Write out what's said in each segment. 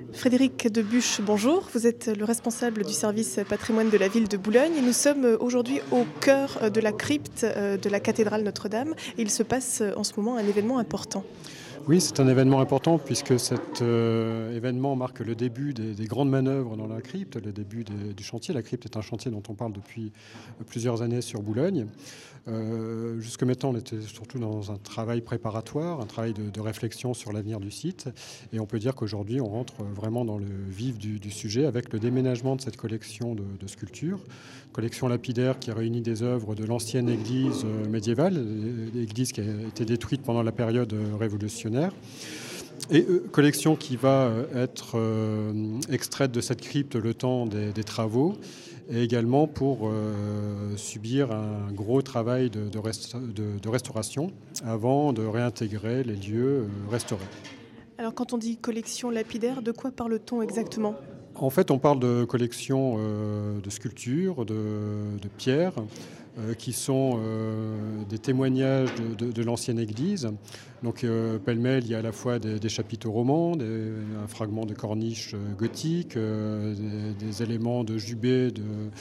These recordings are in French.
Frédéric Debuche, bonjour. Vous êtes le responsable du service patrimoine de la ville de Boulogne et nous sommes aujourd'hui au cœur de la crypte de la cathédrale Notre-Dame. Et il se passe en ce moment un événement important. Oui, c'est un événement important puisque cet événement marque le début des grandes manœuvres dans la crypte, le début du chantier. La crypte est un chantier dont on parle depuis plusieurs années sur Boulogne. Jusque maintenant, on était surtout dans un travail préparatoire, un travail de réflexion sur l'avenir du site. Et on peut dire qu'aujourd'hui, on rentre vraiment dans le vif du sujet avec le déménagement de cette collection de sculptures, collection lapidaire qui réunit des œuvres de l'ancienne église médiévale, l'église qui a été détruite pendant la période révolutionnaire. Et collection qui va être extraite de cette crypte le temps des travaux et également pour subir un gros travail de restauration avant de réintégrer les lieux restaurés. Alors quand on dit collection lapidaire, de quoi parle-t-on exactement ? En fait, on parle de collection de sculptures, de pierres, qui sont des témoignages de l'ancienne église. Donc pêle-mêle, il y a à la fois des chapiteaux romans, un fragment de corniche gothique, des éléments de jubé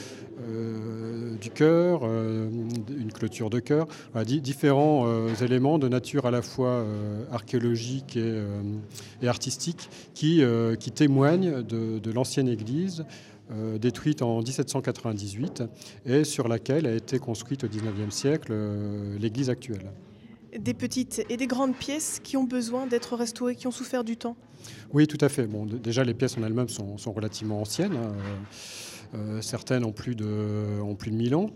du chœur, une clôture de chœur. Voilà, différents éléments de nature à la fois archéologique et artistique qui témoignent de l'ancienne église détruite en 1798 et sur laquelle a été construite au XIXe siècle l'église actuelle. Des petites et des grandes pièces qui ont besoin d'être restaurées, qui ont souffert du temps ? Oui, tout à fait. Bon, déjà, les pièces en elles-mêmes sont relativement anciennes. Certaines ont plus de 1000 ans.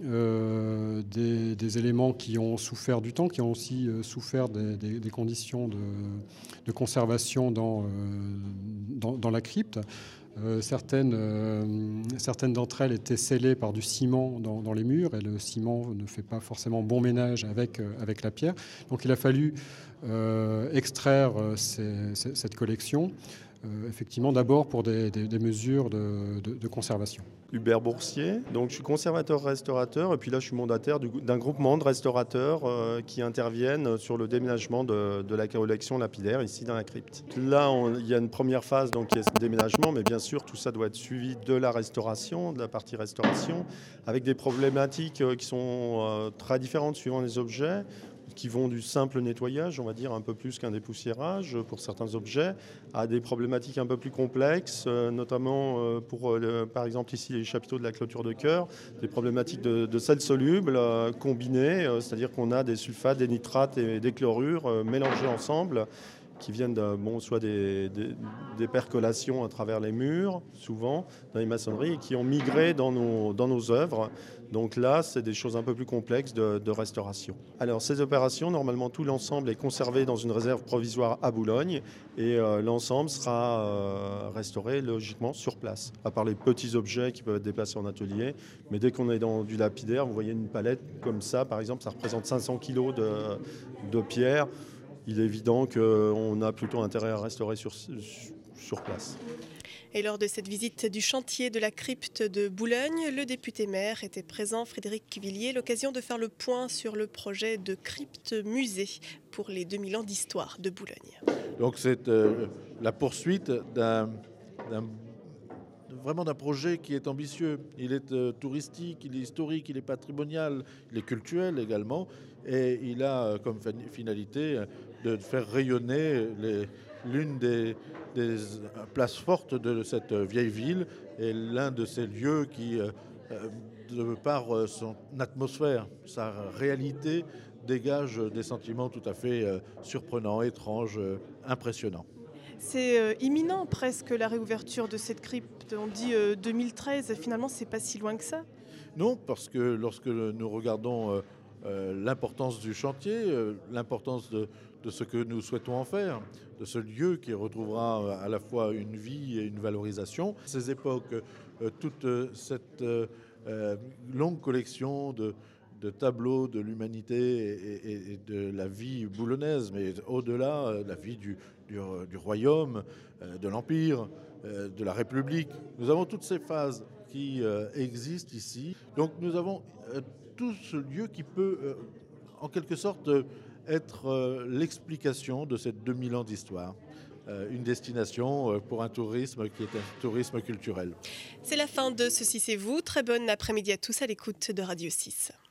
Des éléments qui ont souffert du temps, qui ont aussi souffert des conditions de conservation dans la crypte. Certaines d'entre elles étaient scellées par du ciment dans les murs et le ciment ne fait pas forcément bon ménage avec la pierre. Donc il a fallu extraire cette collection, effectivement d'abord pour des mesures de conservation. Hubert Boursier, donc je suis conservateur-restaurateur et puis là je suis mandataire d'un groupement de restaurateurs qui interviennent sur le déménagement de la collection lapidaire ici dans la crypte. Là il y a une première phase donc qui est ce déménagement, mais bien sûr tout ça doit être suivi de la restauration, de la partie restauration, avec des problématiques qui sont très différentes suivant les objets, qui vont du simple nettoyage, on va dire un peu plus qu'un dépoussiérage pour certains objets, à des problématiques un peu plus complexes, notamment pour par exemple ici les chapiteaux de la clôture de chœur, des problématiques de sel soluble combinées, c'est-à-dire qu'on a des sulfates, des nitrates et des chlorures mélangés ensemble, qui viennent soit des percolations à travers les murs, souvent dans les maçonneries, et qui ont migré dans nos œuvres. Donc là, c'est des choses un peu plus complexes de restauration. Alors ces opérations, normalement tout l'ensemble est conservé dans une réserve provisoire à Boulogne et l'ensemble sera restauré logiquement sur place, à part les petits objets qui peuvent être déplacés en atelier. Mais dès qu'on est dans du lapidaire, vous voyez une palette comme ça, par exemple, ça représente 500 kg de pierre. Il est évident qu'on a plutôt intérêt à restaurer sur place. Et lors de cette visite du chantier de la crypte de Boulogne, le député maire était présent, Frédéric Villiers, l'occasion de faire le point sur le projet de crypte-musée pour les 2000 ans d'histoire de Boulogne. Donc c'est la poursuite vraiment d'un projet qui est ambitieux. Il est touristique, il est historique, il est patrimonial, il est culturel également. Et il a comme finalité de faire rayonner l'une des places fortes de cette vieille ville et l'un de ces lieux qui, de par son atmosphère, sa réalité, dégage des sentiments tout à fait surprenants, étranges, impressionnants. C'est imminent presque la réouverture de cette crypte. On dit 2013, finalement c'est pas si loin que ça. Non, parce que lorsque nous regardons l'importance du chantier, l'importance de ce que nous souhaitons en faire, de ce lieu qui retrouvera à la fois une vie et une valorisation. Ces époques, toute cette longue collection de tableaux de l'humanité et de la vie boulonnaise, mais au-delà, la vie du royaume, de l'Empire, de la République. Nous avons toutes ces phases qui existent ici. Donc nous avons tout ce lieu qui peut, en quelque sorte, être l'explication de ces 2000 ans d'histoire. une destination pour un tourisme qui est un tourisme culturel. C'est la fin de Ceci c'est vous. Très bonne après-midi à tous à l'écoute de Radio 6.